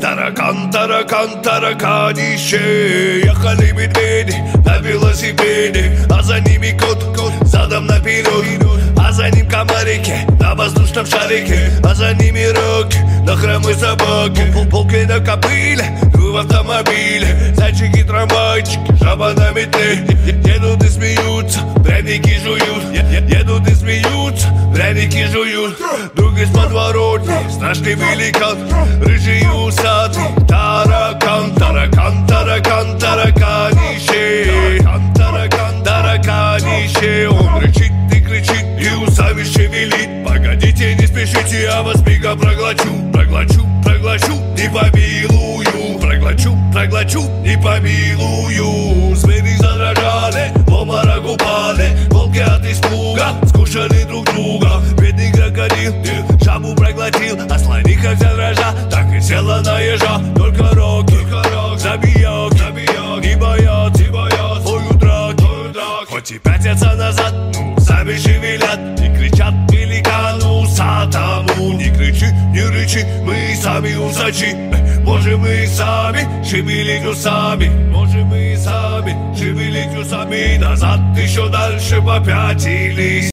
Таракан, таракан, тараканище. Ехали медведи на велосипеде, а за ними кот, задом наперед, а за ним комарики на воздушном шарике, а за ними роки на хромой собаке, полки на копыле в автомобиле, зайчики, трамвайчики, жаба на метле. Едут и смеются, пряники жуют, едут и смеются, пряники жуют. Друг из подворотни, страшный великан, рыжий и усатый. Таракан, таракан, таракан, тараканище. Таракан, тараканище. Он рычит и кричит и усами шевелит. Погодите, не спешите, я вас мигом проглочу. Проглочу, проглочу, не помилую. Проглочу, проглочу, не помилую. Звери задрожали, в обморок упали. Волки от испуга скушали друг друга. Бедный крокодил жабу проглотил, а слониха вся дрожа так и села на ежа. Только рок забияк, не боятся бою драки. Хоть и пятятся назад, ну сами шевелят и кричат великану усатому. Не кричи, не рычи, мы сами усачи. Можем мы сами шевелить усами, можем мы сами шевелить усами. Назад еще дальше попятились.